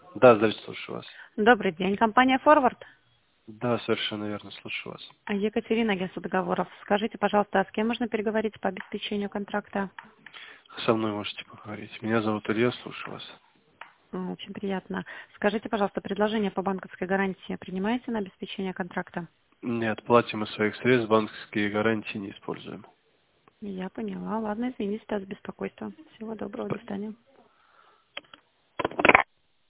Да, здравствуйте, слушаю вас. Добрый день, компания «Форвард». Да, совершенно верно, слушаю вас. Екатерина, агентство договоров. Скажите, пожалуйста, а с кем можно переговорить по обеспечению контракта? Со мной можете поговорить. Меня зовут Илья, слушаю вас. Очень приятно. Скажите, пожалуйста, предложение по банковской гарантии принимаете на обеспечение контракта? Нет, платим из своих средств, банковские гарантии не используем. Я поняла. Ладно, извините за беспокойство. Всего доброго, до Сп- свидания.